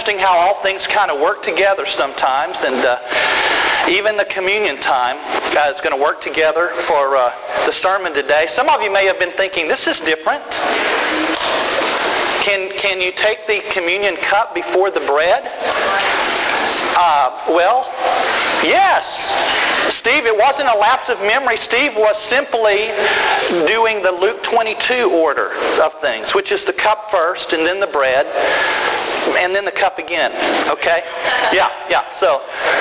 interesting how all things kind of work together sometimes, and even the communion time is going to work together for the sermon today. Some of you may have been thinking, this is different. Can you take the communion cup before the bread? Well, yes. Steve, it wasn't a lapse of memory. Steve was simply doing the Luke 22 order of things, which is the cup first and then the bread and then the cup again. Okay? Yeah. So,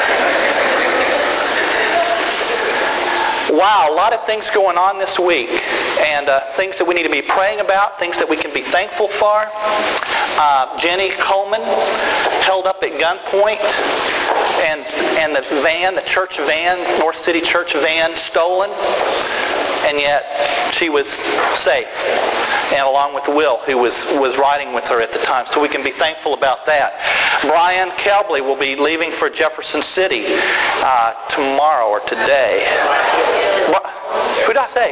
wow, a lot of things going on this week, and things that we need to be praying about, things that we can be thankful for. Jenny Coleman held up at gunpoint, and the van, the church van, North City church van, stolen, and yet she was safe, and along with Will, who was riding with her at the time. So we can be thankful about that. Brian Kelbley will be leaving for Jefferson City tomorrow or today. Who did I say?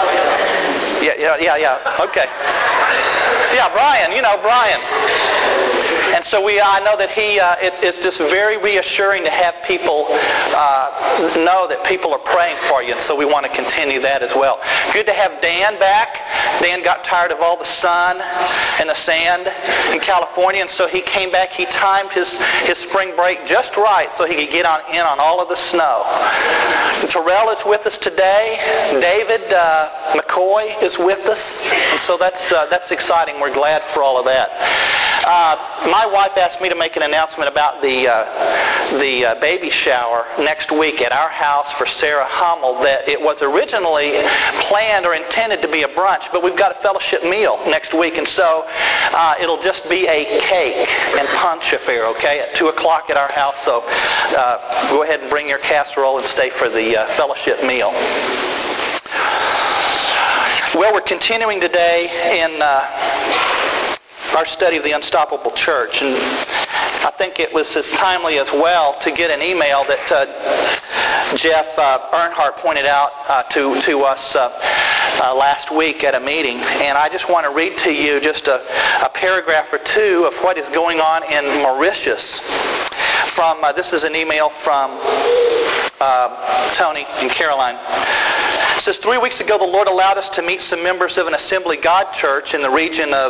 Yeah. Okay. Yeah, Brian. You know Brian. And so I know that it's just very reassuring to have people know that people are praying for you, and so we want to continue that as well. Good to have Dan back. Dan got tired of all the sun and the sand in California, and so he came back. He timed his spring break just right so he could get in on all of the snow. Terrell is with us today. David McCoy is with us, and so that's exciting. We're glad for all of that. My wife asked me to make an announcement about the baby shower next week at our house for Sarah Hummel. That it was originally planned or intended to be a brunch, but we've got a fellowship meal next week, and so it'll just be a cake and punch affair, okay, at 2 o'clock at our house. So go ahead and bring your casserole and stay for the fellowship meal. Well, we're continuing today in our study of the Unstoppable Church, and I think it was as timely as well to get an email that Jeff Earnhardt pointed out to us last week at a meeting, and I just want to read to you just a paragraph or two of what is going on in Mauritius. This is an email from Tony and Caroline. It says, 3 weeks ago the Lord allowed us to meet some members of an Assembly God church in the region of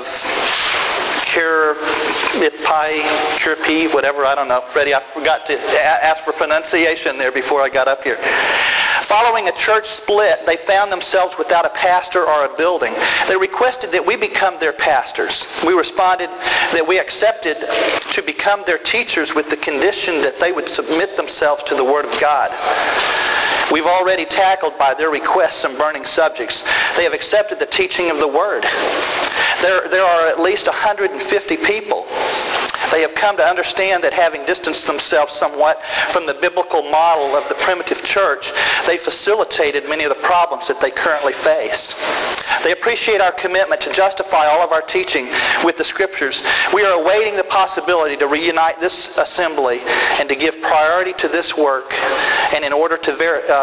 Kiripi, whatever, I don't know. Freddie, I forgot to ask for pronunciation there before I got up here. Following a church split, they found themselves without a pastor or a building. They requested that we become their pastors. We responded that we accepted to become their teachers with the condition that they would submit themselves to the Word of God. We've already tackled by their requests some burning subjects. They have accepted the teaching of the Word. There are at least 150 people. They have come to understand that having distanced themselves somewhat from the biblical model of the primitive church, they facilitated many of the problems that they currently face. They appreciate our commitment to justify all of our teaching with the Scriptures. We are awaiting the possibility to reunite this assembly and to give priority to this work, and in order to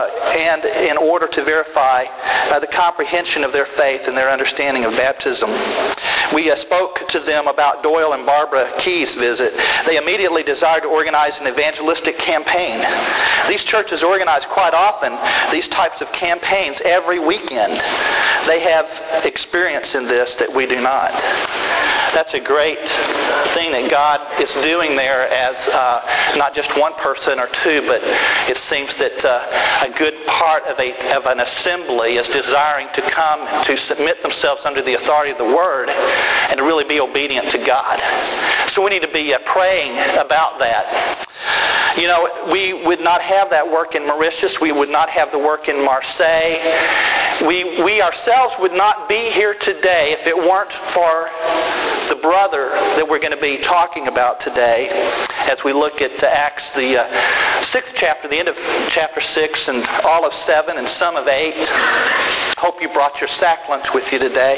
verify the comprehension of their faith and their understanding of baptism. We spoke to them about Doyle and Barbara Key's visit. They immediately desired to organize an evangelistic campaign. These churches organize quite often these types of campaigns every weekend. They have experience in this that we do not. That's a great thing that God is doing there as not just one person or two, but it seems that a good part of an assembly is desiring to come to submit themselves under the authority of the Word and to really be obedient to God. So we need to be praying about that. You know, we would not have that work in Mauritius. We would not have the work in Marseille. We ourselves would not be here today if it weren't for the brother that we're going to be talking about today as we look at Acts, the 6th chapter, the end of chapter 6 and all of 7 and some of 8. Hope you brought your sack lunch with you today.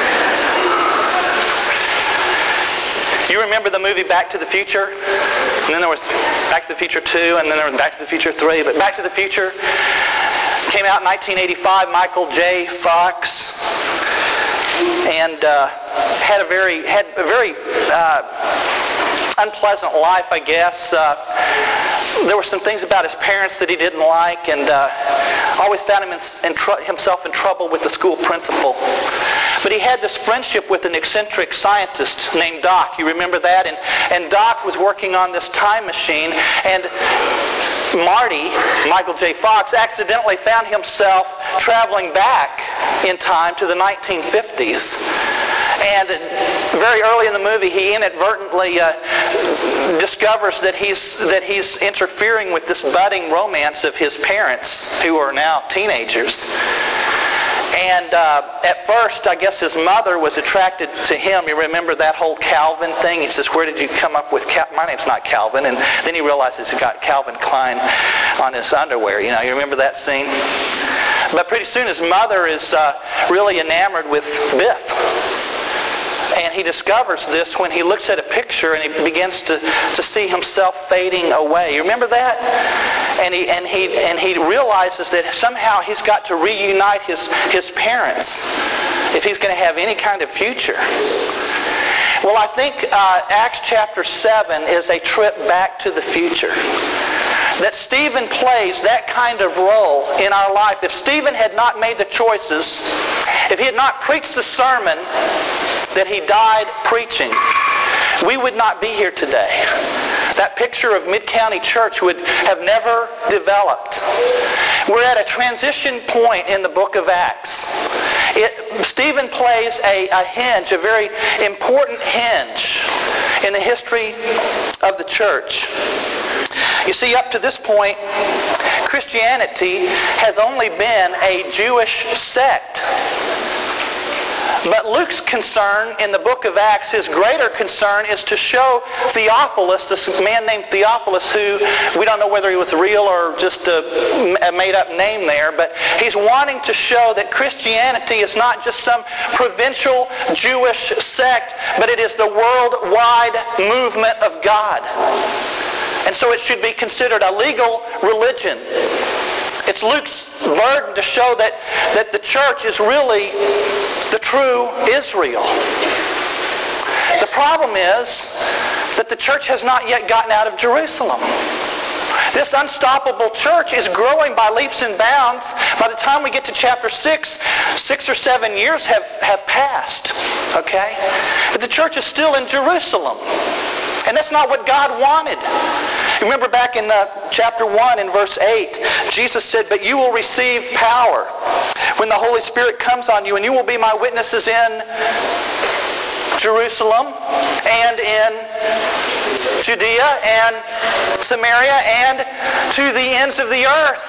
You remember the movie Back to the Future? And then there was Back to the Future 2, and then there was Back to the Future 3. But Back to the Future came out in 1985. Michael J. Fox, and had a very unpleasant life, I guess. There were some things about his parents that he didn't like, and always found himself in trouble with the school principal. But he had this friendship with an eccentric scientist named Doc. You remember that? And Doc was working on this time machine, and Marty, Michael J. Fox, accidentally found himself traveling back in time to the 1950s. And very early in the movie, he inadvertently discovers that he's interfering with this budding romance of his parents, who are now teenagers. And at first, I guess his mother was attracted to him. You remember that whole Calvin thing? He says, "Where did you come up with my name's not Calvin." And then he realizes he got Calvin Klein on his underwear. You remember that scene? But pretty soon his mother is really enamored with Biff. And he discovers this when he looks at a picture and he begins to see himself fading away. You remember that? And he realizes that somehow he's got to reunite his parents if he's going to have any kind of future. Well, I think Acts chapter 7 is a trip back to the future. That Stephen plays that kind of role in our life. If Stephen had not made the choices, if he had not preached the sermon that he died preaching, we would not be here today. That picture of Mid-County Church would have never developed. We're at a transition point in the book of Acts. Stephen plays a hinge, a very important hinge in the history of the church. You see, up to this point, Christianity has only been a Jewish sect. But Luke's concern in the book of Acts, his greater concern, is to show Theophilus, this man named Theophilus, who we don't know whether he was real or just a made-up name there, but he's wanting to show that Christianity is not just some provincial Jewish sect, but it is the worldwide movement of God. And so it should be considered a legal religion. It's Luke's burden to show that the church is really the true Israel. The problem is that the church has not yet gotten out of Jerusalem. This unstoppable church is growing by leaps and bounds. By the time we get to chapter 6, 6 or 7 years have passed. Okay? But the church is still in Jerusalem. And that's not what God wanted. Remember back in chapter 1 in verse 8, Jesus said, "But you will receive power when the Holy Spirit comes on you, and you will be my witnesses in Jerusalem and in Judea and Samaria and to the ends of the earth."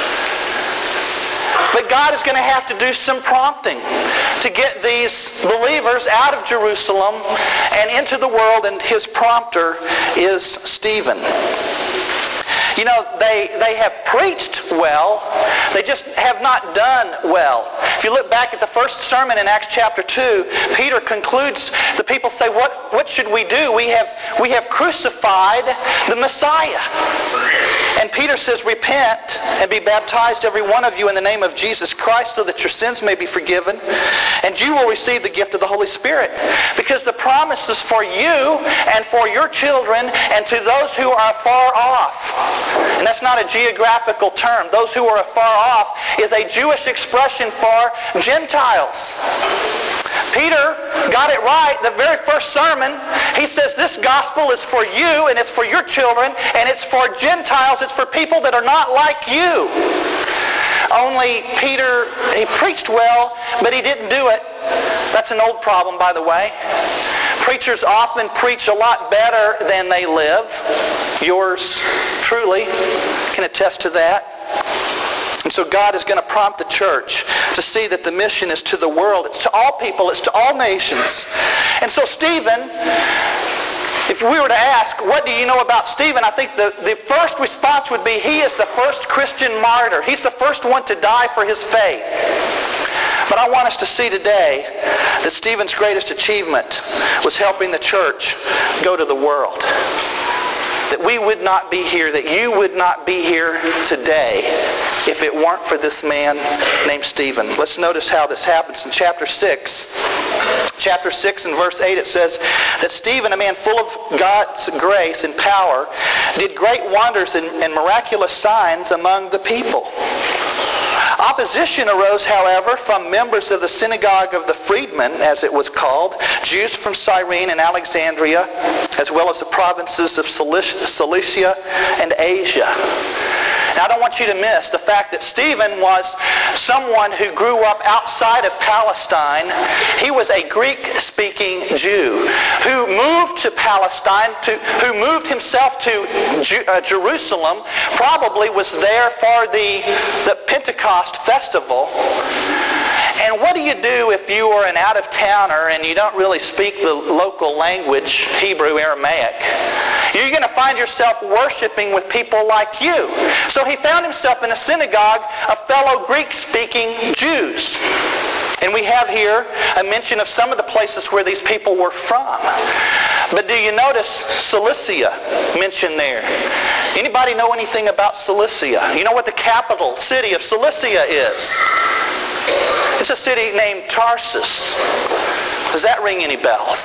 But God is going to have to do some prompting to get these believers out of Jerusalem and into the world, and his prompter is Stephen. You know, they have preached well, they just have not done well. If you look back at the first sermon in Acts chapter 2, Peter concludes, the people say, what should we do? We have crucified the Messiah. And Peter says, "Repent and be baptized, every one of you, in the name of Jesus Christ, so that your sins may be forgiven, and you will receive the gift of the Holy Spirit." Because the promise is for you and for your children and to those who are far off. And that's not a geographical term. Those who are afar off is a Jewish expression for Gentiles. Peter got it right. The very first sermon, he says this gospel is for you and it's for your children and it's for Gentiles. It's for people that are not like you. Only Peter, he preached well, but he didn't do it. That's an old problem, by the way. Preachers often preach a lot better than they live. Yours truly can attest to that. And so God is going to prompt the church to see that the mission is to the world. It's to all people. It's to all nations. And so Stephen, if we were to ask, what do you know about Stephen? I think the first response would be he is the first Christian martyr. He's the first one to die for his faith. But I want us to see today that Stephen's greatest achievement was helping the church go to the world. That we would not be here, that you would not be here today if it weren't for this man named Stephen. Let's notice how this happens in chapter 6. chapter 6 and verse 8, it says that Stephen, a man full of God's grace and power, did great wonders and miraculous signs among the people. Opposition arose, however, from members of the synagogue of the freedmen, as it was called, Jews from Cyrene and Alexandria, as well as the provinces of Cilicia and Asia. Now, I don't want you to miss the fact that Stephen was someone who grew up outside of Palestine. He was a Greek-speaking Jew who moved to Palestine, who moved himself to Jerusalem, probably was there for the Pentecost festival. And what do you do if you are an out-of-towner and you don't really speak the local language, Hebrew, Aramaic? You're going to find yourself worshiping with people like you. So he found himself in a synagogue of fellow Greek-speaking Jews. And we have here a mention of some of the places where these people were from. But do you notice Cilicia mentioned there? Anybody know anything about Cilicia? You know what the capital city of Cilicia is? It's a city named Tarsus. Does that ring any bells?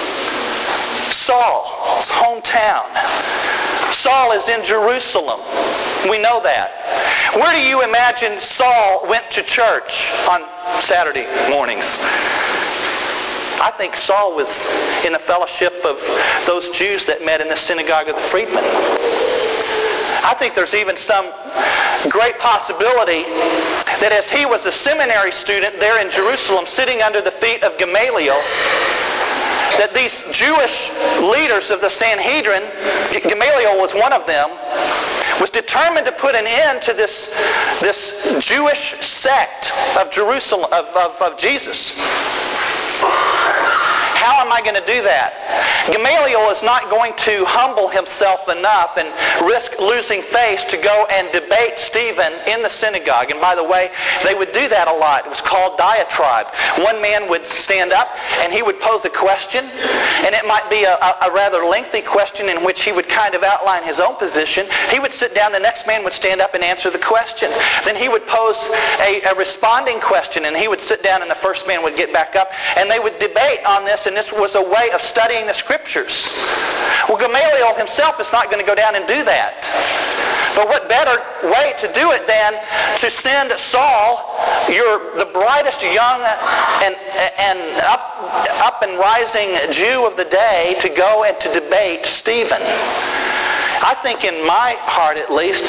Saul's hometown. Saul is in Jerusalem. We know that. Where do you imagine Saul went to church on Saturday mornings? I think Saul was in the fellowship of those Jews that met in the synagogue of the freedmen. I think there's even some great possibility that as he was a seminary student there in Jerusalem sitting under the feet of Gamaliel, that these Jewish leaders of the Sanhedrin, Gamaliel was one of them, was determined to put an end to this Jewish sect of Jerusalem, of Jesus. How am I going to do that? Gamaliel is not going to humble himself enough and risk losing face to go and debate Stephen in the synagogue. And by the way, they would do that a lot. It was called diatribe. One man would stand up and he would pose a question, and it might be a rather lengthy question in which he would kind of outline his own position. He would sit down, the next man would stand up and answer the question. Then he would pose a responding question, and he would sit down and the first man would get back up, and they would debate on this, and this was a way of studying the Scriptures. Well, Gamaliel himself is not going to go down and do that. But what better way to do it than to send Saul, the brightest young and up and rising Jew of the day, to go and to debate Stephen? I think in my heart at least,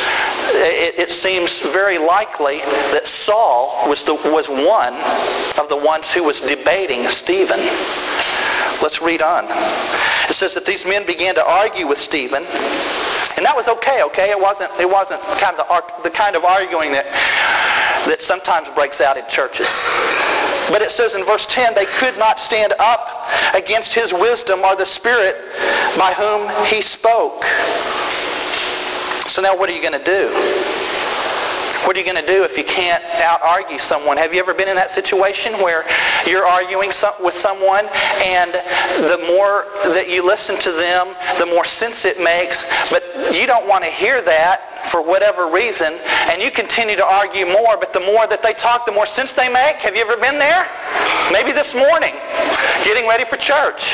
it seems very likely that Saul was one of the ones who was debating Stephen. Let's read on. It says that these men began to argue with Stephen, and that was okay. It wasn't kind of the kind of arguing that sometimes breaks out in churches. But it says in verse 10, they could not stand up against his wisdom or the Spirit by whom he spoke. So now what are you going to do? What are you going to do if you can't out-argue someone? Have you ever been in that situation where you're arguing with someone, and the more that you listen to them, the more sense it makes, but you don't want to hear that for whatever reason, and you continue to argue more, but the more that they talk, the more sense they make? Have you ever been there? Maybe this morning, getting ready for church.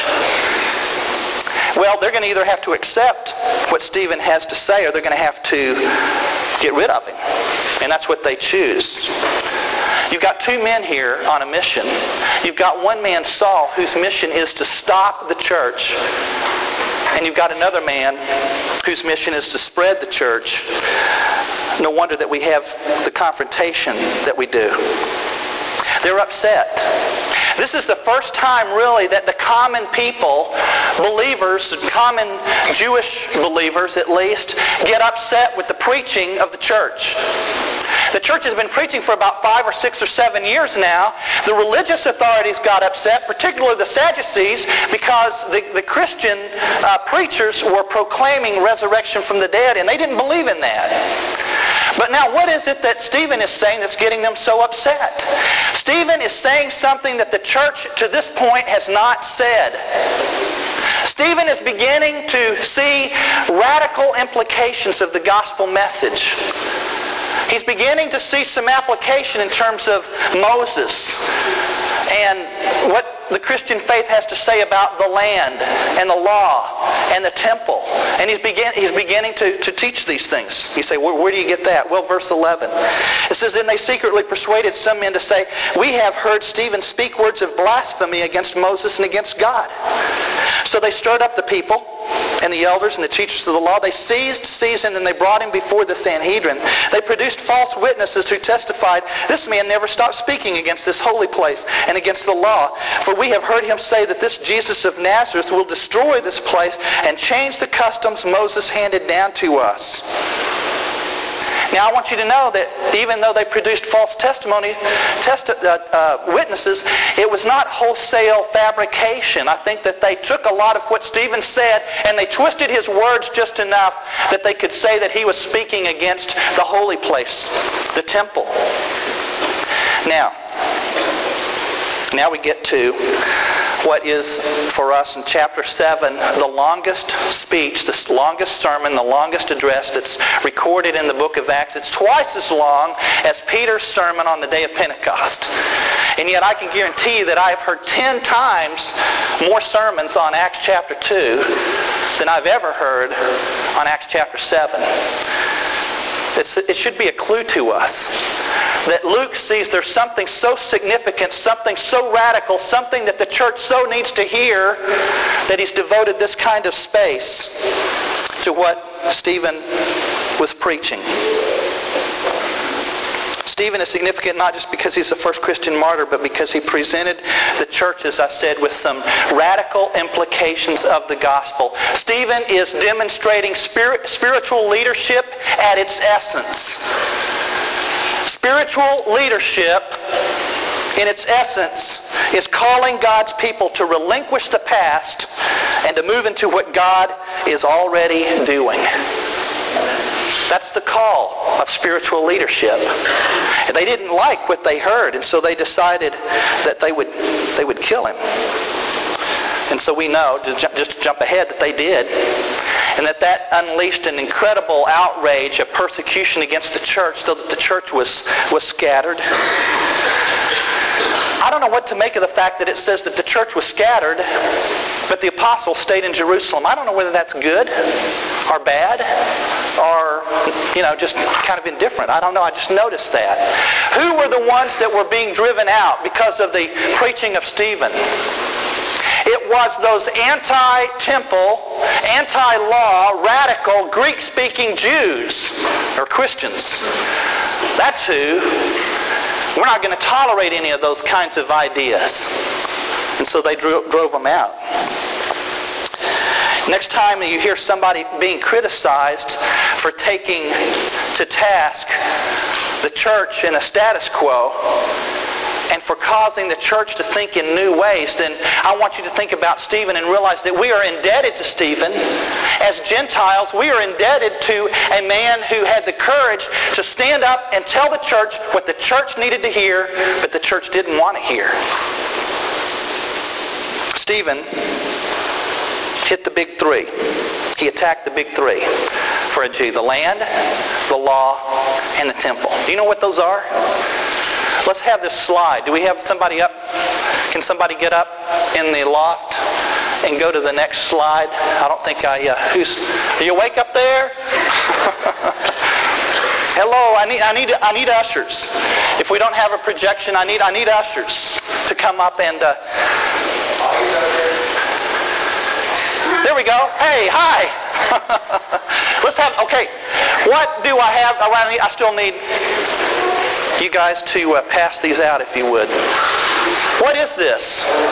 Well, they're going to either have to accept what Stephen has to say, or they're going to have to get rid of him. And that's what they choose. You've got two men here on a mission. You've got one man, Saul, whose mission is to stop the church. And you've got another man whose mission is to spread the church. No wonder that we have the confrontation that we do. They're upset. This is the first time really that the common people, believers, common Jewish believers at least, get upset with the preaching of the church. The church has been preaching for about 5 or 6 or 7 years now. The religious authorities got upset, particularly the Sadducees, because the Christian preachers were proclaiming resurrection from the dead, and they didn't believe in that. But now what is it that Stephen is saying that's getting them so upset? Stephen is saying something that the church to this point has not said. Stephen is beginning to see radical implications of the gospel message. He's beginning to see some application in terms of Moses and what the Christian faith has to say about the land and the law and the temple. And he's beginning to teach these things. You say, where do you get that? Well, verse 11. It says, "Then they secretly persuaded some men to say, 'We have heard Stephen speak words of blasphemy against Moses and against God.' So they stirred up the people and the elders and the teachers of the law. They seized Stephen and they brought him before the Sanhedrin. They produced false witnesses who testified, 'This man never stopped speaking against this holy place and against the law. For we have heard him say that this Jesus of Nazareth will destroy this place and change the customs Moses handed down to us.'" Now I want you to know that even though they produced false witnesses, it was not wholesale fabrication. I think that they took a lot of what Stephen said and they twisted his words just enough that they could say that he was speaking against the holy place, the temple. Now we get to what is for us in chapter 7 the longest speech, the longest sermon, the longest address that's recorded in the book of Acts. It's twice as long as Peter's sermon on the day of Pentecost. And yet I can guarantee you that I have heard 10 times more sermons on Acts chapter 2 than I've ever heard on Acts chapter 7. It should be a clue to us that Luke sees there's something so significant, something so radical, something that the church so needs to hear, that he's devoted this kind of space to what Stephen was preaching. Stephen is significant not just because he's the first Christian martyr, but because he presented the church, as I said, with some radical implications of the gospel. Stephen is demonstrating spiritual leadership at its essence. Spiritual leadership, in its essence, is calling God's people to relinquish the past and to move into what God is already doing. That's the call of spiritual leadership. And they didn't like what they heard, and so they decided that they would kill him. And so we know, just to jump ahead, that they did. And that unleashed an incredible outrage, a persecution against the church, so that the church was scattered. I don't know what to make of the fact that it says that the church was scattered, but the apostles stayed in Jerusalem. I don't know whether that's good or bad or, just kind of indifferent. I don't know. I just noticed that. Who were the ones that were being driven out because of the preaching of Stephen? It was those anti-temple, anti-law, radical, Greek-speaking Jews or Christians. That's who. We're not going to tolerate any of those kinds of ideas. And so they drove them out. Next time you hear somebody being criticized for taking to task the church in a status quo and for causing the church to think in new ways, then I want you to think about Stephen and realize that we are indebted to Stephen. As Gentiles, we are indebted to a man who had the courage to stand up and tell the church what the church needed to hear, but the church didn't want to hear. Stephen hit the big three. He attacked the big three for a Jew: the land, the law, and the temple. Do you know what those are? Let's have this slide. Do we have somebody up? Can somebody get up in the loft and go to the next slide? I don't think are you awake up there? Hello, I need ushers. If we don't have a projection, I need ushers to come up and there we go. Hey, hi. Let's have, okay. What do I have? I still need you guys to pass these out if you would. What is this?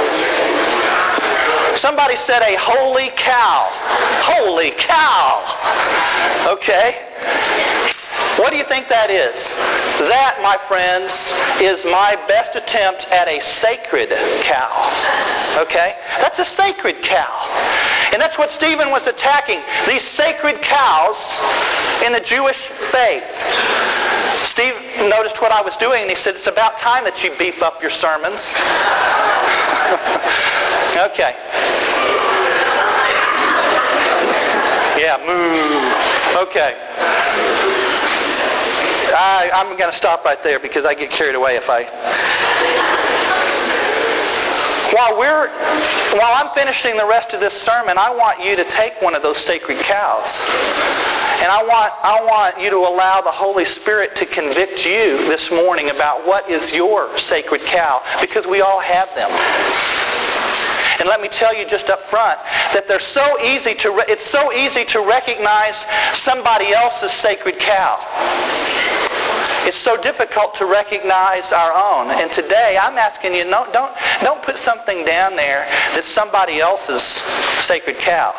Somebody said a holy cow. Holy cow. Okay. What do you think that is? That, my friends, is my best attempt at a sacred cow. Okay? That's a sacred cow. And that's what Stephen was attacking. These sacred cows in the Jewish faith. Steve noticed what I was doing and he said, "It's about time that you beef up your sermons." Okay. Yeah, moo. Okay. I'm going to stop right there because I get carried away if I... While I'm finishing the rest of this sermon, I want you to take one of those sacred cows. And I want you to allow the Holy Spirit to convict you this morning about what is your sacred cow, because we all have them. And let me tell you just up front that it's so easy to recognize somebody else's sacred cow. It's so difficult to recognize our own. And today I'm asking you, don't put something down there that's somebody else's sacred cow.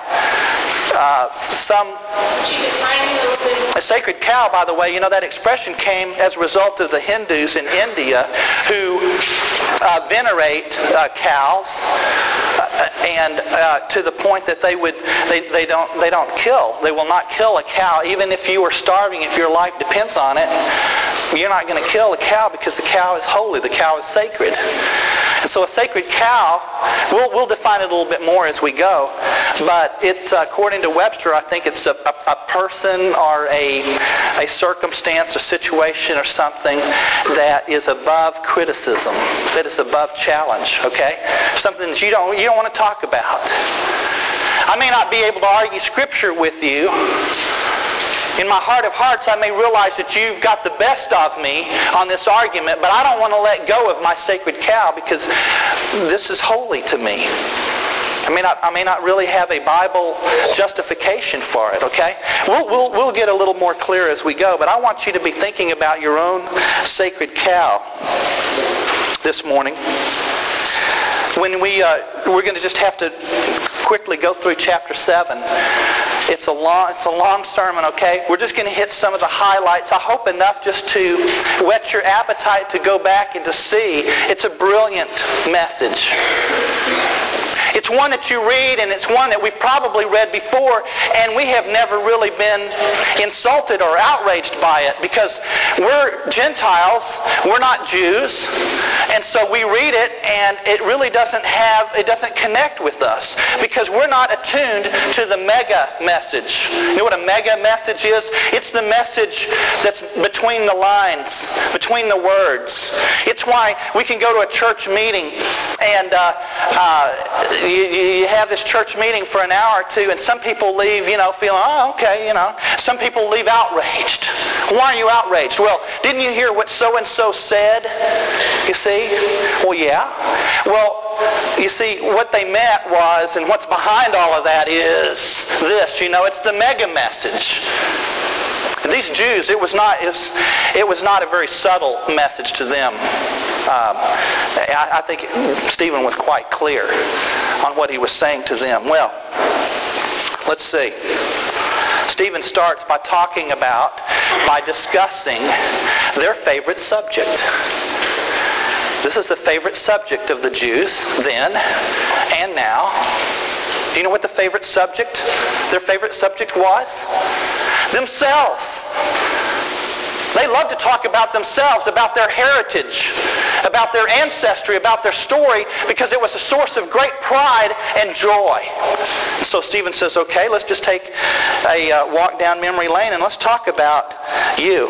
A sacred cow, by the way, that expression came as a result of the Hindus in India who venerate cows, and to the point that they don't kill. They will not kill a cow, even if you are starving, if your life depends on it. You're not going to kill a cow because the cow is holy. The cow is sacred. And so a sacred cow, we'll define it a little bit more as we go, but it's, according to Webster, I think it's a person or a circumstance, a situation or something that is above criticism, that is above challenge, okay? Something that you don't want to talk about. I may not be able to argue Scripture with you. In my heart of hearts, I may realize that you've got the best of me on this argument, but I don't want to let go of my sacred cow because this is holy to me. I may not really have a Bible justification for it, okay? We'll get a little more clear as we go, but I want you to be thinking about your own sacred cow this morning. When we're going to just have to quickly go through chapter 7. It's a long sermon, okay? We're just going to hit some of the highlights. I hope enough just to whet your appetite to go back and to see. It's a brilliant message. It's one that you read, and it's one that we've probably read before, and we have never really been insulted or outraged by it because we're Gentiles, we're not Jews, and so we read it, and it really doesn't connect with us because we're not attuned to the mega message. You know what a mega message is? It's the message that's between the lines, between the words. It's why we can go to a church meeting and you have this church meeting for an hour or two, and some people leave, feeling, oh, okay, Some people leave outraged. Why are you outraged? Well, didn't you hear what so-and-so said? You see? Well, yeah. Well, you see, what they meant was, and what's behind all of that is this, it's the mega message. These Jews, it was not a very subtle message to them. I think Stephen was quite clear on what he was saying to them. Well, let's see. Stephen starts by discussing their favorite subject. This is the favorite subject of the Jews then and now. Do you know what their favorite subject was? Themselves. They love to talk about themselves, about their heritage, about their ancestry, about their story, because it was a source of great pride and joy. So Stephen says, okay, let's just take a walk down memory lane and let's talk about you.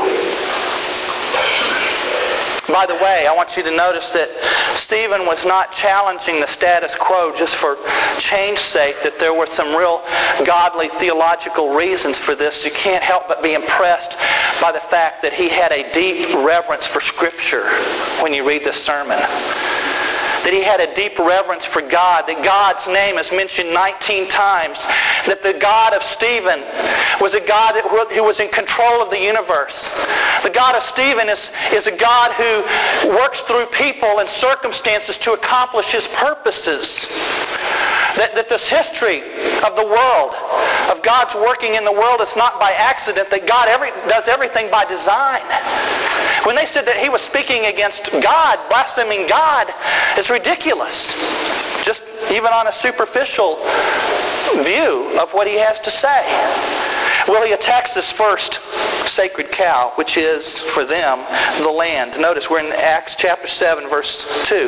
By the way, I want you to notice that Stephen was not challenging the status quo just for change's sake, that there were some real godly theological reasons for this. You can't help but be impressed by the fact that he had a deep reverence for Scripture when you read this sermon. That he had a deep reverence for God, that God's name is mentioned 19 times, that the God of Stephen was a God who was in control of the universe. The God of Stephen is a God who works through people and circumstances to accomplish his purposes. That this history of the world, of God's working in the world, is not by accident, that God does everything by design. When they said that he was speaking against God, blaspheming God, it's ridiculous. Just even on a superficial view of what he has to say. Well, he attacks this first sacred cow, which is, for them, the land. Notice we're in Acts chapter 7, verse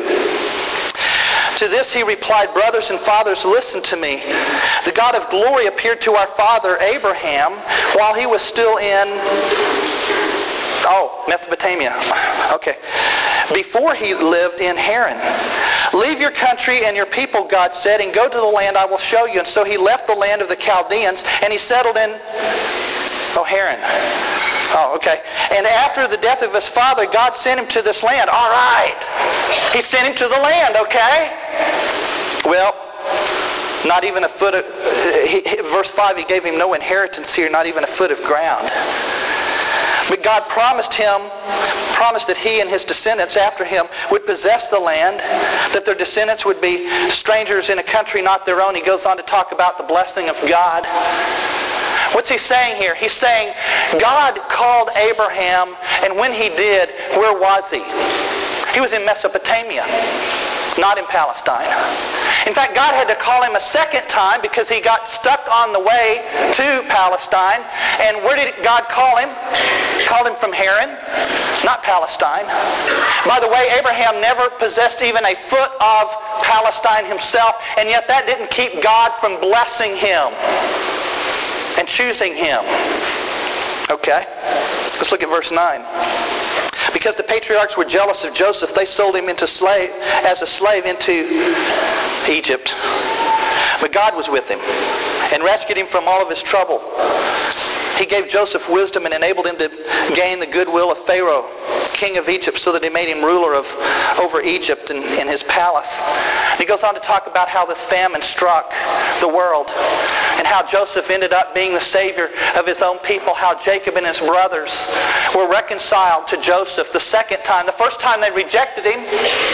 2. To this he replied, brothers and fathers, listen to me. The God of glory appeared to our father Abraham while he was still in Oh, Mesopotamia. Okay. Before he lived in Haran. Leave your country and your people, God said, and go to the land I will show you. And so he left the land of the Chaldeans, and he settled in Haran. Oh, okay. And after the death of his father, God sent him to this land. All right. He sent him to the land, okay? Well, not even a foot of... verse 5, he gave him no inheritance here, not even a foot of ground. But God promised that he and his descendants after him would possess the land, that their descendants would be strangers in a country not their own. He goes on to talk about the blessing of God. What's he saying here? He's saying God called Abraham, and when he did, where was he? He was in Mesopotamia, not in Palestine. In fact, God had to call him a second time because he got stuck on the way to Palestine. And where did God call him? He called him from Haran, not Palestine. By the way, Abraham never possessed even a foot of Palestine himself, and yet that didn't keep God from blessing him and choosing him. Okay, let's look at verse 9. Because the patriarchs were jealous of Joseph, they sold him as a slave into Egypt. But God was with him and rescued him from all of his trouble. He gave Joseph wisdom and enabled him to gain the goodwill of Pharaoh, king of Egypt, so that he made him ruler over Egypt and in his palace. And he goes on to talk about how this famine struck the world and how Joseph ended up being the savior of his own people, how Jacob and his brothers were reconciled to Joseph the second time. The first time they rejected him.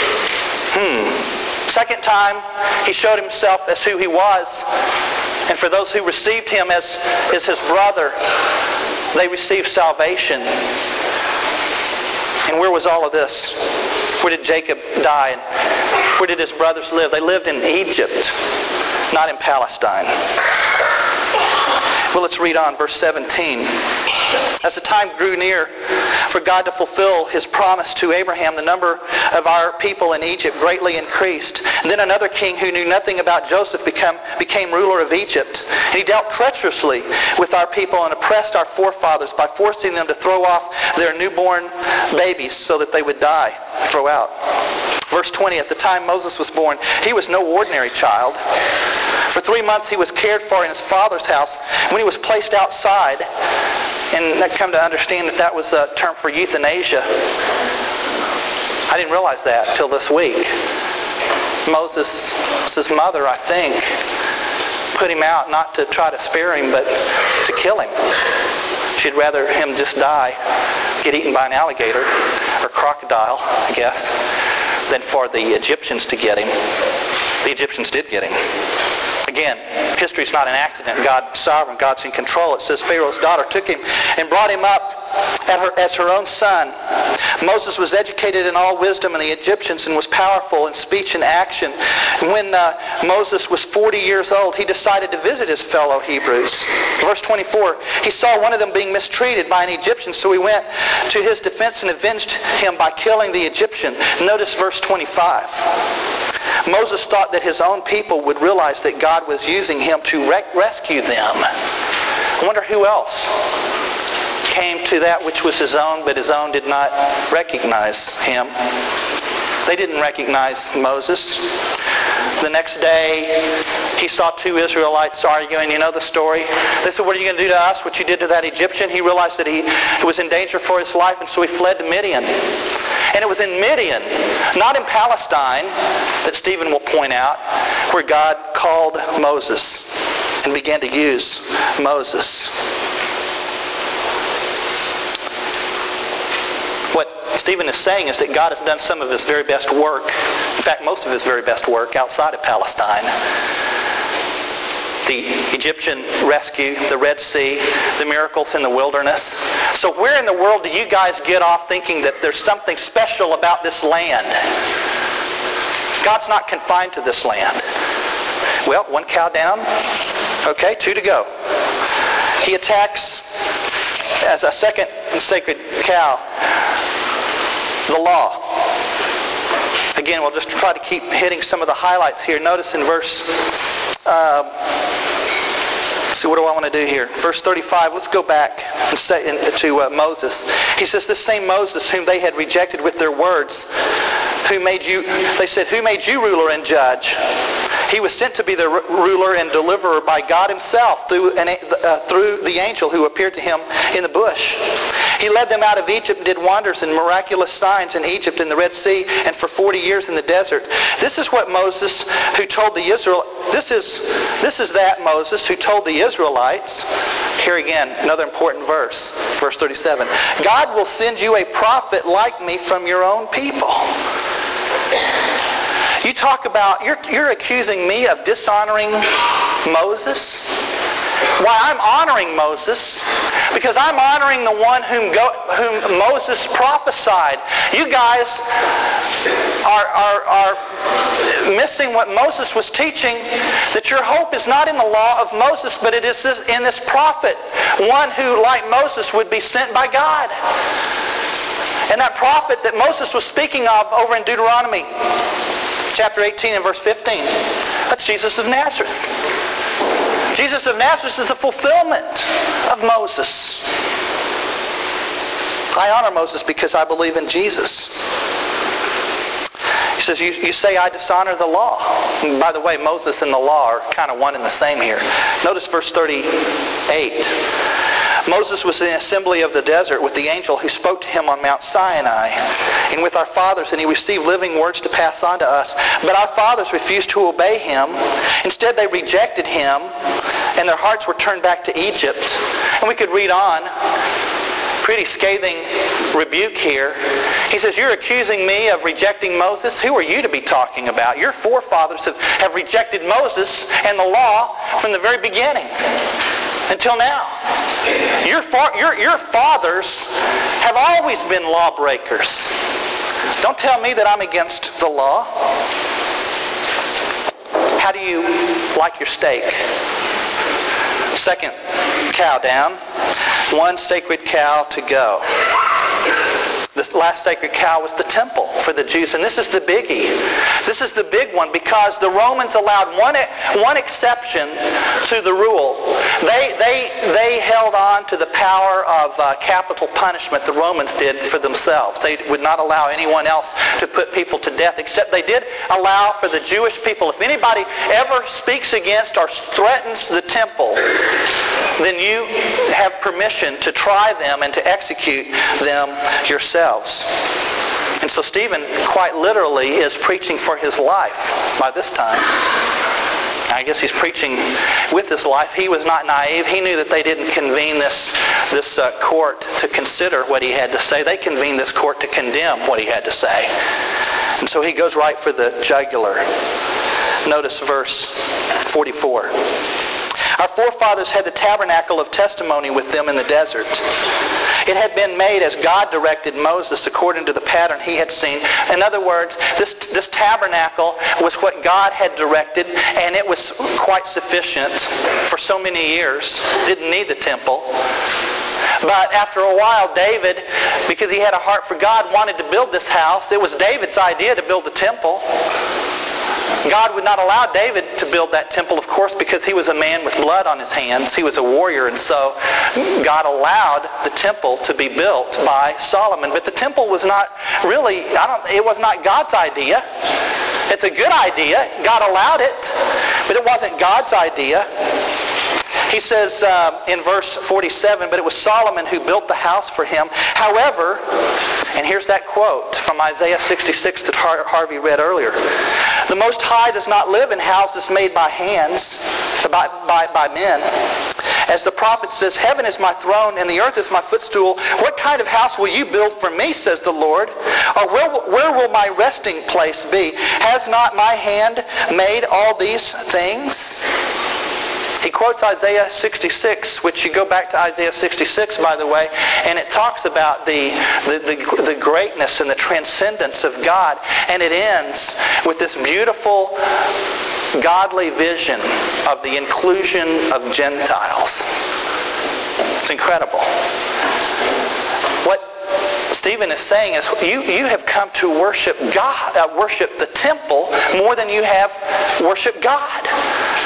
Second time, he showed himself as who he was. And for those who received him as his brother, they received salvation. And where was all of this? Where did Jacob die? And where did his brothers live? They lived in Egypt, not in Palestine. Well, let's read on, verse 17. As the time grew near for God to fulfill his promise to Abraham, the number of our people in Egypt greatly increased. And then another king who knew nothing about Joseph became ruler of Egypt. And he dealt treacherously with our people and oppressed our forefathers by forcing them to throw off their newborn babies so that they would die, throw out. Verse 20, at the time Moses was born, he was no ordinary child. For 3 months he was cared for in his father's house. When he was placed outside, and I come to understand that was a term for euthanasia. I didn't realize that till this week. Moses' mother, I think, put him out not to try to spare him, but to kill him. She'd rather him just die, get eaten by an alligator, or crocodile, I guess, than for the Egyptians to get him. The Egyptians did get him. Again, history's not an accident. God's sovereign. God's in control. It says Pharaoh's daughter took him and brought him up as her own son. Moses was educated in all wisdom in the Egyptians and was powerful in speech and action. When Moses was 40 years old, he decided to visit his fellow Hebrews. Verse 24, he saw one of them being mistreated by an Egyptian, so he went to his defense and avenged him by killing the Egyptian. Notice verse 25. Moses thought that his own people would realize that God was using him to rescue them. I wonder who else came to that which was his own, but his own did not recognize him. They didn't recognize Moses. The next day, he saw two Israelites arguing. You know the story? They said, what are you going to do to us, what you did to that Egyptian? He realized that he was in danger for his life, and so he fled to Midian. And it was in Midian, not in Palestine, that Stephen will point out, where God called Moses and began to use Moses. What Stephen is saying is that God has done some of his very best work, in fact, most of his very best work outside of Palestine. The Egyptian rescue, the Red Sea, the miracles in the wilderness. So where in the world do you guys get off thinking that there's something special about this land? God's not confined to this land. Well, one cow down. Okay, 2 to go. He attacks as a second sacred cow the law. Again, we'll just try to keep hitting some of the highlights here. Notice in verse So what do I want to do here? Verse 35, let's go back and say to Moses. He says, this same Moses whom they had rejected with their words, they said, who made you ruler and judge? He was sent to be the ruler and deliverer by God himself through the angel who appeared to him in the bush. He led them out of Egypt and did wonders and miraculous signs in Egypt and the Red Sea and for 40 years in the desert. This is what Moses who told the this is that Moses who told the Israelites. Here again, another important verse, verse 37. God will send you a prophet like me from your own people. You talk about, you're accusing me of dishonoring Moses? Why, I'm honoring Moses because I'm honoring the one whom Moses prophesied. You guys are missing what Moses was teaching, that your hope is not in the law of Moses, but it is in this prophet, one who, like Moses, would be sent by God. And that prophet that Moses was speaking of over in Deuteronomy chapter 18 and verse 15, that's Jesus of Nazareth. Jesus of Nazareth is the fulfillment of Moses. I honor Moses because I believe in Jesus. He says, you say I dishonor the law. And by the way, Moses and the law are kind of one and the same here. Notice verse 38. Moses was in the assembly of the desert with the angel who spoke to him on Mount Sinai and with our fathers, and he received living words to pass on to us. But our fathers refused to obey him. Instead, they rejected him, and their hearts were turned back to Egypt. And we could read on. Pretty scathing rebuke here. He says, you're accusing me of rejecting Moses? Who are you to be talking about? Your forefathers have rejected Moses and the law from the very beginning until now. Your fathers have always been lawbreakers. Don't tell me that I'm against the law. How do you like your steak? Second cow down. One sacred cow to go. The last sacred cow was the temple for the Jews. And this is the biggie. This is the big one because the Romans allowed one exception to the rule. They held on to the power of capital punishment the Romans did for themselves. They would not allow anyone else to put people to death, except they did allow for the Jewish people. If anybody ever speaks against or threatens the temple, then you have permission to try them and to execute them yourselves. And so Stephen quite literally is preaching for his life by this time. I guess he's preaching with his life. He was not naive. He knew that they didn't convene this court to consider what he had to say. They convened this court to condemn what he had to say. And so he goes right for the jugular. Notice verse 44. Our forefathers had the tabernacle of testimony with them in the desert. It had been made as God directed Moses according to the pattern he had seen. In other words, this tabernacle was what God had directed, and it was quite sufficient for so many years. Didn't need the temple. But after a while, David, because he had a heart for God, wanted to build this house. It was David's idea to build the temple. God would not allow David to build that temple, of course, because he was a man with blood on his hands. He was a warrior, and so God allowed the temple to be built by Solomon. But the temple was not really, it was not God's idea. It's a good idea. God allowed it, but it wasn't God's idea. He says in verse 47, but it was Solomon who built the house for him. However, and here's that quote from Isaiah 66 that Harvey read earlier. The Most High does not live in houses made by hands, by men. As the prophet says, heaven is my throne and the earth is my footstool. What kind of house will you build for me, says the Lord? Or where will my resting place be? Has not my hand made all these things? He quotes Isaiah 66, which you go back to Isaiah 66, by the way, and it talks about the greatness and the transcendence of God. And it ends with this beautiful, godly vision of the inclusion of Gentiles. It's incredible. What Stephen is saying is you have come to worship God, worship the temple more than you have worship God.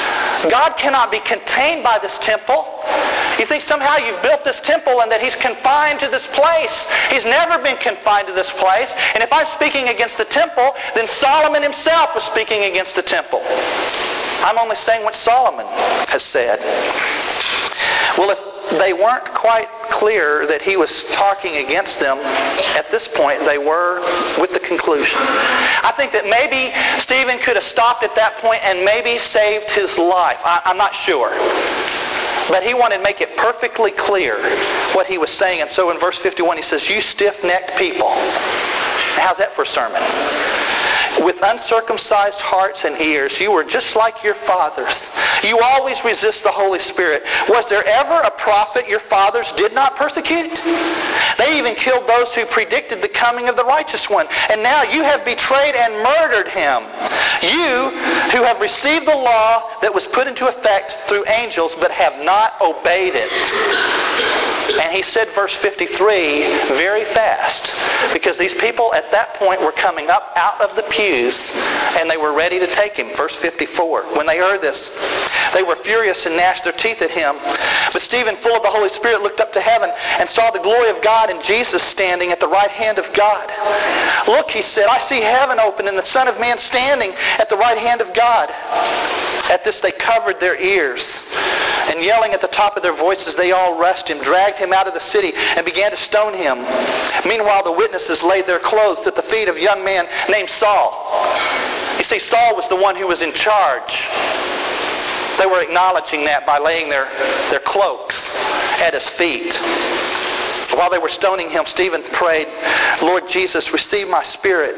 God cannot be contained by this temple. You think somehow you've built this temple and that he's confined to this place. He's never been confined to this place. And if I'm speaking against the temple, then Solomon himself was speaking against the temple. I'm only saying what Solomon has said. Well, if they weren't quite clear that he was talking against them at this point, they were with the conclusion. I think that maybe Stephen could have stopped at that point and maybe saved his life. I'm not sure. But he wanted to make it perfectly clear what he was saying. And so in verse 51 he says, "You stiff-necked people." How's that for a sermon? "With uncircumcised hearts and ears, you were just like your fathers. You always resist the Holy Spirit. Was there ever a prophet your fathers did not persecute? They even killed those who predicted the coming of the righteous one. And now you have betrayed and murdered him. You who have received the law that was put into effect through angels, but have not obeyed it." And he said verse 53 very fast, because these people at that point were coming up out of the pews and they were ready to take him. Verse 54, when they heard this, they were furious and gnashed their teeth at him. But Stephen, full of the Holy Spirit, looked up to heaven and saw the glory of God and Jesus standing at the right hand of God. "Look," he said, "I see heaven open and the Son of Man standing at the right hand of God." At this they covered their ears, and yelling at the top of their voices, they all rushed him, dragged him out of the city, and began to stone him. Meanwhile the witnesses laid their clothes at the feet of a young man named Saul. You see, Saul was the one who was in charge. They were acknowledging that by laying their cloaks at his feet. While they were stoning him, Stephen prayed, "Lord Jesus, receive my spirit."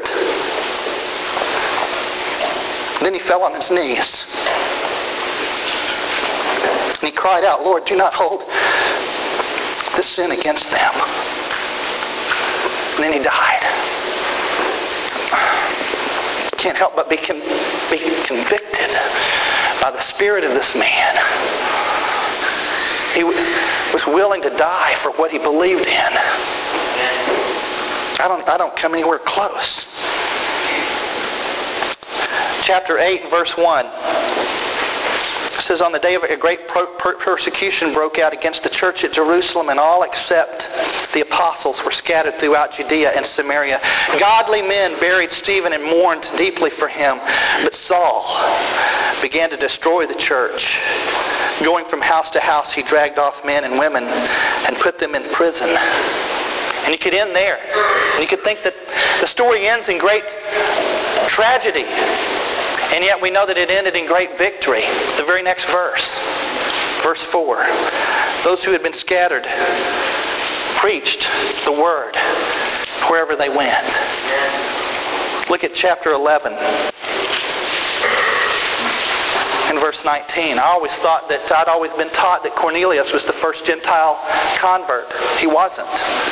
Then he fell on his knees. And he cried out, "Lord, do not hold this sin against them." And then he died. Can't help but be convicted by the spirit of this man. He was willing to die for what he believed in. I don't come anywhere close. Chapter 8, verse 1. It says, "On the day of a great persecution broke out against the church at Jerusalem, and all except the apostles were scattered throughout Judea and Samaria. Godly men buried Stephen and mourned deeply for him. But Saul began to destroy the church. Going from house to house, he dragged off men and women and put them in prison." And you could end there. And you could think that the story ends in great tragedy. And yet we know that it ended in great victory. The very next verse, verse 4. "Those who had been scattered preached the word wherever they went." Look at chapter 11 and verse 19. I always thought that I'd always been taught that Cornelius was the first Gentile convert. He wasn't.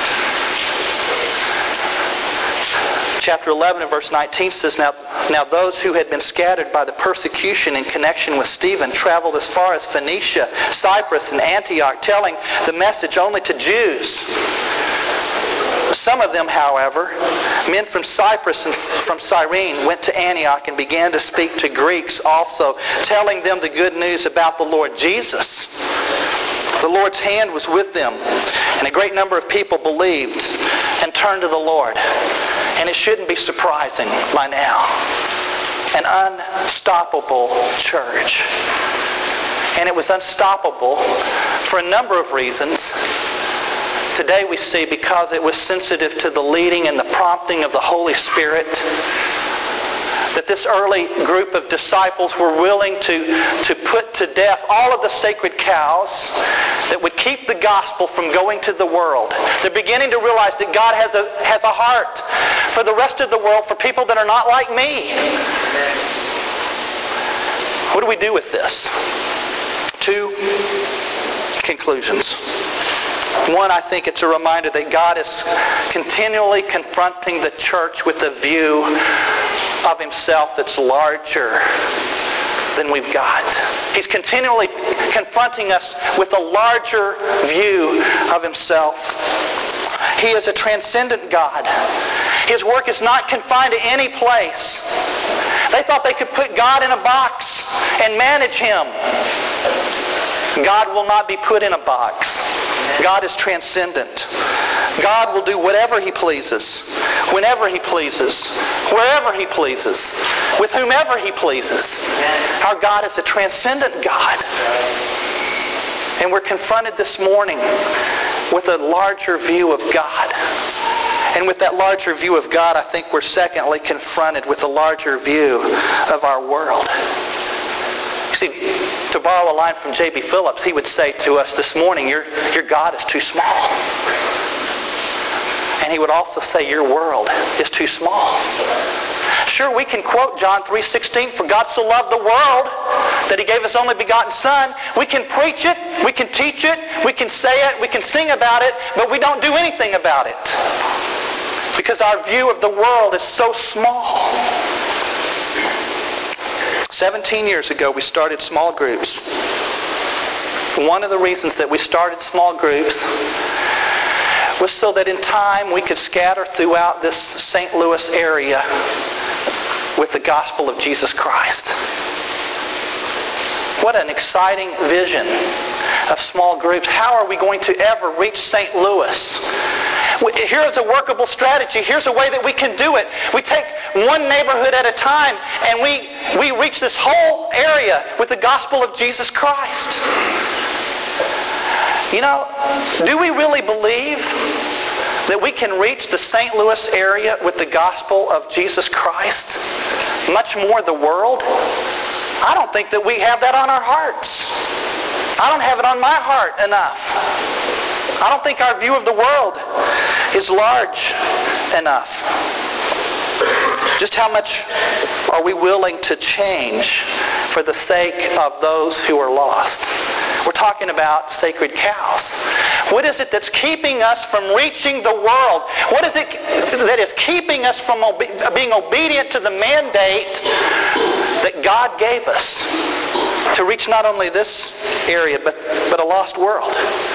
Chapter 11 and verse 19 says, Now those who had been scattered by the persecution in connection with Stephen traveled as far as Phoenicia, Cyprus, and Antioch, telling the message only to Jews. Some of them, however, men from Cyprus and from Cyrene, went to Antioch and began to speak to Greeks also, telling them the good news about the Lord Jesus. The Lord's hand was with them, and a great number of people believed and turned to the Lord. And it shouldn't be surprising by now. An unstoppable church. And it was unstoppable for a number of reasons. Today we see because it was sensitive to the leading and the prompting of the Holy Spirit, that this early group of disciples were willing to put to death all of the sacred cows that would keep the gospel from going to the world. They're beginning to realize that God has a heart for the rest of the world, for people that are not like me. What do we do with this? Two conclusions. One, I think it's a reminder that God is continually confronting the church with a view of himself that's larger than we've got. He's continually confronting us with a larger view of himself. He is a transcendent God. His work is not confined to any place. They thought they could put God in a box and manage Him. God will not be put in a box. God is transcendent. God will do whatever He pleases, whenever He pleases, wherever He pleases, with whomever He pleases. Our God is a transcendent God. And we're confronted this morning with a larger view of God. And with that larger view of God, I think we're secondly confronted with a larger view of our world. You see, to borrow a line from J.B. Phillips, he would say to us this morning, your God is too small. And he would also say your world is too small. Sure, we can quote John 3:16, for God so loved the world that He gave His only begotten Son. We can preach it, we can teach it, we can say it, we can sing about it, but we don't do anything about it. Because our view of the world is so small. 17 years ago, we started small groups. One of the reasons that we started small groups was so that in time we could scatter throughout this St. Louis area with the gospel of Jesus Christ. What an exciting vision of small groups. How are we going to ever reach St. Louis? Here's a workable strategy. Here's a way that we can do it. We take one neighborhood at a time and we reach this whole area with the gospel of Jesus Christ. You know, do we really believe that we can reach the St. Louis area with the gospel of Jesus Christ? Much more the world? I don't think that we have that on our hearts. I don't have it on my heart enough. I don't think our view of the world is large enough. Just how much are we willing to change for the sake of those who are lost? We're talking about sacred cows. What is it that's keeping us from reaching the world? What is it that is keeping us from being obedient to the mandate that God gave us to reach not only this area, but a lost world?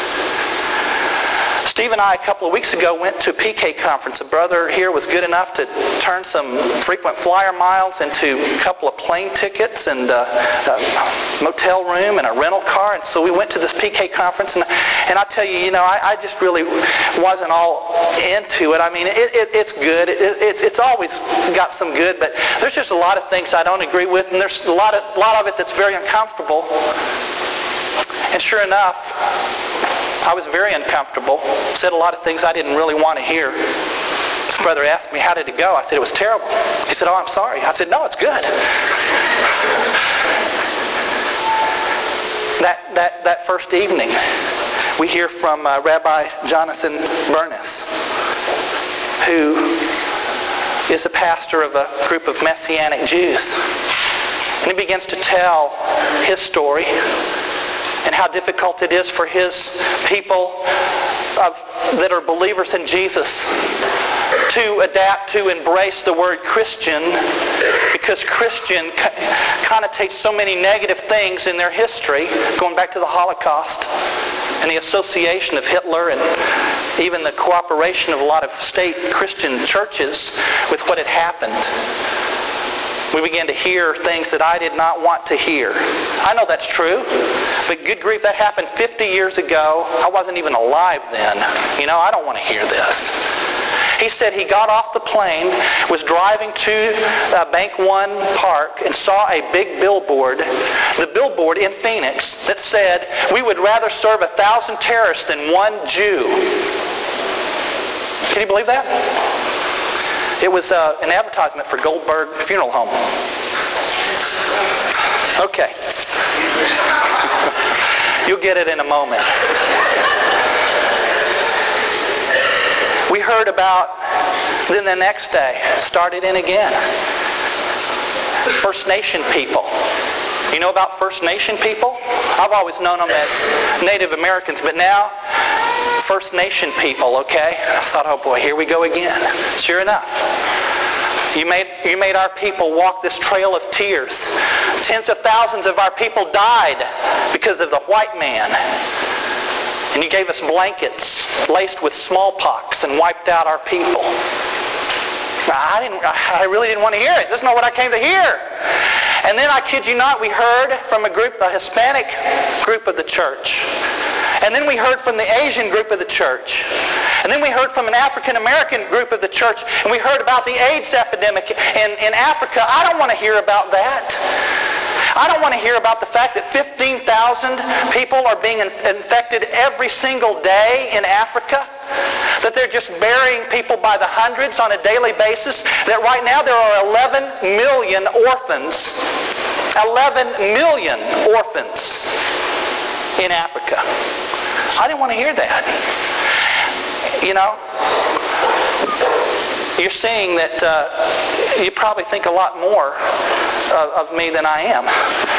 Steve and I, a couple of weeks ago, went to a PK conference. A brother here was good enough to turn some frequent flyer miles into a couple of plane tickets and a motel room and a rental car. And so we went to this PK conference. And I tell you, I just really wasn't all into it. I mean, it's good. It's always got some good. But there's just a lot of things I don't agree with. And there's a lot of it that's very uncomfortable. And sure enough, I was very uncomfortable, said a lot of things I didn't really want to hear. This brother asked me, how did it go? I said, it was terrible. He said, oh, I'm sorry. I said, no, it's good. That first evening, we hear from Rabbi Jonathan Bernis, who is a pastor of a group of Messianic Jews. And he begins to tell his story and how difficult it is for his people that are believers in Jesus to adapt, to embrace the word Christian, because Christian connotates so many negative things in their history, going back to the Holocaust and the association of Hitler and even the cooperation of a lot of state Christian churches with what had happened. We began to hear things that I did not want to hear. I know that's true, but good grief, that happened 50 years ago. I wasn't even alive then. I don't want to hear this. He said he got off the plane, was driving to Bank One Park, and saw a big billboard, the billboard in Phoenix, that said, we would rather serve 1,000 terrorists than one Jew. Can you believe that? It was an advertisement for Goldberg Funeral Home. Okay. You'll get it in a moment. We heard about, then the next day, started in again. First Nation people. You know about First Nation people? I've always known them as Native Americans, but now First Nation people, okay? I thought, oh boy, here we go again. Sure enough. You made our people walk this trail of tears. Tens of thousands of our people died because of the white man. And you gave us blankets laced with smallpox and wiped out our people. I really didn't want to hear it. This is not what I came to hear. And then, I kid you not, we heard from a Hispanic group of the church. And then we heard from the Asian group of the church. And then we heard from an African American group of the church. And we heard about the AIDS epidemic in Africa. I don't want to hear about that. I don't want to hear about the fact that 15,000 people are being infected every single day in Africa. That they're just burying people by the hundreds on a daily basis. That right now there are 11 million orphans. 11 million orphans in Africa. I didn't want to hear that. You know, you're seeing that you probably think a lot more of me than I am.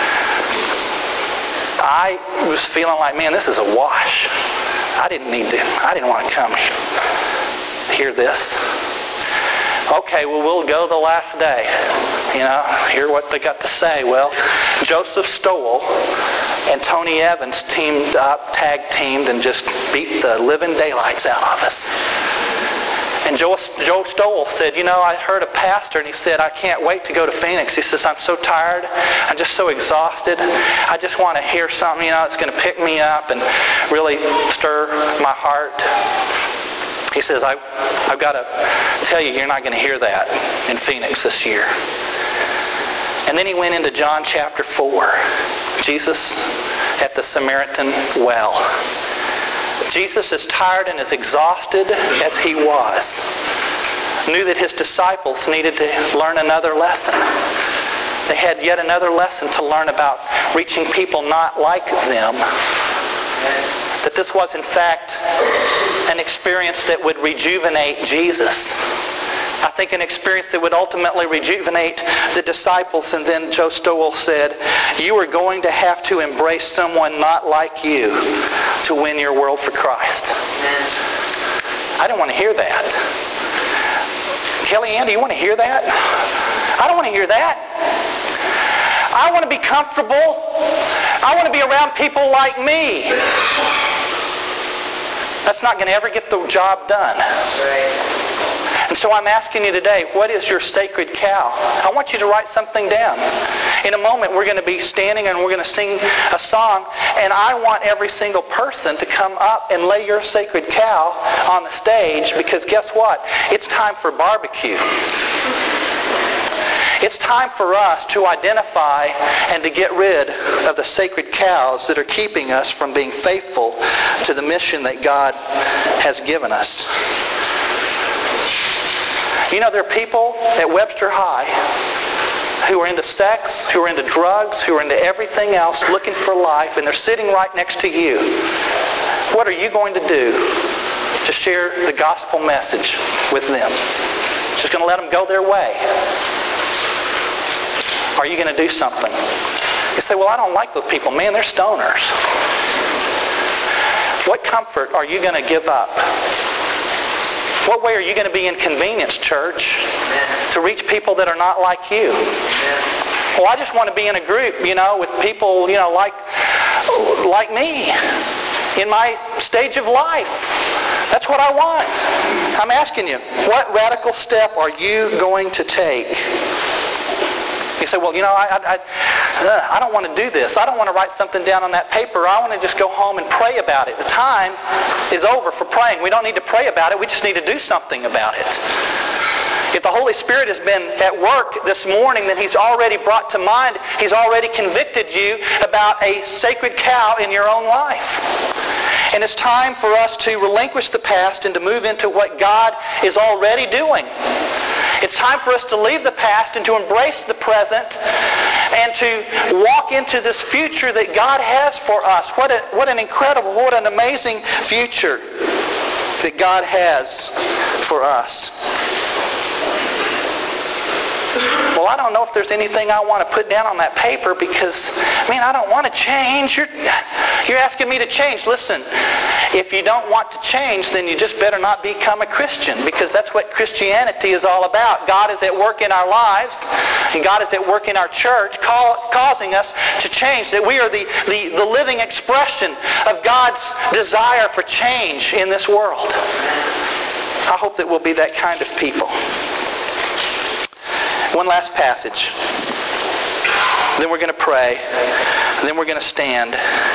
I was feeling like, man, this is a wash. I didn't want to come hear this. Okay, well, we'll go the last day. You know, hear what they got to say. Well, Joseph Stowell and Tony Evans teamed up, tag teamed, and just beat the living daylights out of us. And Joe Stowell said, you know, I heard a pastor, and he said, I can't wait to go to Phoenix. He says, I'm so tired. I'm just so exhausted. I just want to hear something, you know, that's going to pick me up and really stir my heart. He says, I've got to tell you, you're not going to hear that in Phoenix this year. And then he went into John chapter 4. Jesus at the Samaritan well. Jesus, as tired and as exhausted as he was, knew that his disciples needed to learn another lesson. They had yet another lesson to learn about reaching people not like them. That this was, in fact, an experience that would rejuvenate Jesus. I think an experience that would ultimately rejuvenate the disciples. And then Joe Stowell said, you are going to have to embrace someone not like you to win your world for Christ. I didn't want to hear that. Kelly Ann, do you want to hear that? I don't want to hear that. I want to be comfortable. I want to be around people like me. That's not going to ever get the job done. And so I'm asking you today, what is your sacred cow? I want you to write something down. In a moment, we're going to be standing and we're going to sing a song, and I want every single person to come up and lay your sacred cow on the stage, because guess what? It's time for barbecue. It's time for us to identify and to get rid of the sacred cows that are keeping us from being faithful to the mission that God has given us. You know, there are people at Webster High who are into sex, who are into drugs, who are into everything else, looking for life, and they're sitting right next to you. What are you going to do to share the gospel message with them? Just going to let them go their way? Are you going to do something? You say, well, I don't like those people. Man, they're stoners. What comfort are you going to give up? What way are you going to be inconvenienced, church, to reach people that are not like you? Well, I just want to be in a group, you know, with people, you know, like me in my stage of life. That's what I want. I'm asking you, what radical step are you going to take? You say, well, you know, I don't want to do this. I don't want to write something down on that paper. I want to just go home and pray about it. The time is over for praying. We don't need to pray about it. We just need to do something about it. If the Holy Spirit has been at work this morning, then He's already brought to mind, He's already convicted you about a sacred cow in your own life. And it's time for us to relinquish the past and to move into what God is already doing. It's time for us to leave the past and to embrace the present and to walk into this future that God has for us. What an incredible, what an amazing future that God has for us. Well, I don't know if there's anything I want to put down on that paper because, I don't want to change. You're asking me to change. Listen, if you don't want to change, then you just better not become a Christian, because that's what Christianity is all about. God is at work in our lives, and God is at work in our church, causing us to change, that we are the living expression of God's desire for change in this world. I hope that we'll be that kind of people. One last passage. Then we're going to pray. Then we're going to stand.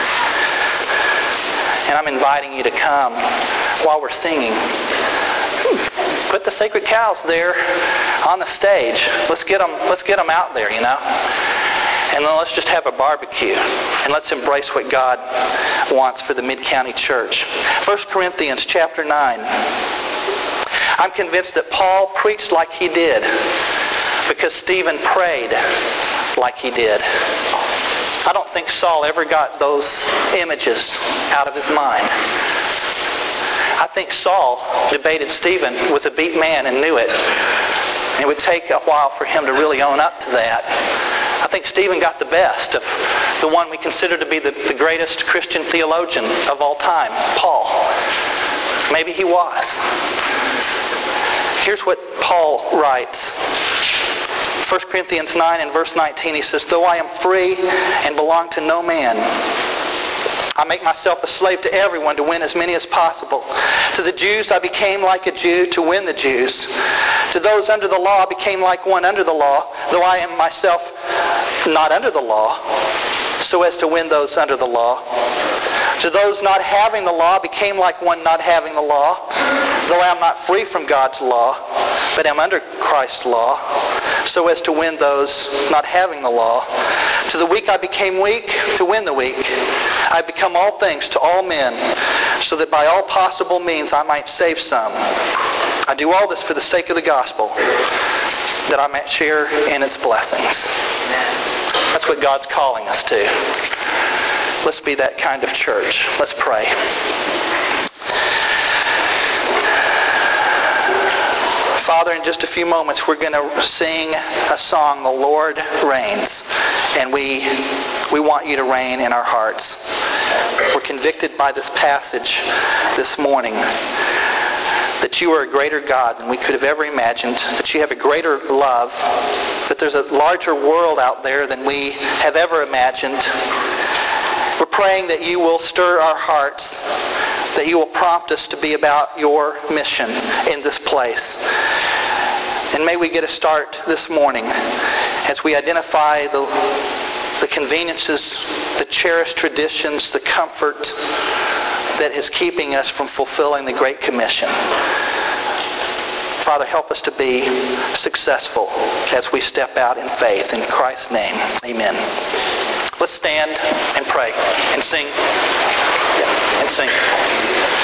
And I'm inviting you to come while we're singing. Put the sacred cows there on the stage. Let's get them out there, And then let's just have a barbecue. And let's embrace what God wants for the Mid-County Church. 1 Corinthians chapter 9. I'm convinced that Paul preached like he did because Stephen prayed like he did. I don't think Saul ever got those images out of his mind. I think Saul debated Stephen, was a beat man and knew it. And it would take a while for him to really own up to that. I think Stephen got the best of the one we consider to be the greatest Christian theologian of all time, Paul. Maybe he was. Here's what Paul writes. 1 Corinthians 9 and verse 19, he says, "Though I am free and belong to no man, I make myself a slave to everyone to win as many as possible. To the Jews I became like a Jew to win the Jews. To those under the law I became like one under the law, though I am myself not under the law, so as to win those under the law. To those not having the law I became like one not having the law, though I am not free from God's law, but am under Christ's law, so as to win those not having the law. To the weak I became weak to win the weak. I become all things to all men, so that by all possible means I might save some. I do all this for the sake of the gospel, that I might share in its blessings." That's what God's calling us to. Let's be that kind of church. Let's pray. Father, in just a few moments we're going to sing a song, "The Lord Reigns." And we want you to reign in our hearts. We're convicted by this passage this morning that you are a greater God than we could have ever imagined, that you have a greater love, that there's a larger world out there than we have ever imagined. We're praying that you will stir our hearts, that you will prompt us to be about your mission in this place. And may we get a start this morning as we identify the conveniences, the cherished traditions, the comfort that is keeping us from fulfilling the Great Commission. Father, help us to be successful as we step out in faith. In Christ's name, amen. Let's stand and pray and sing. And sing.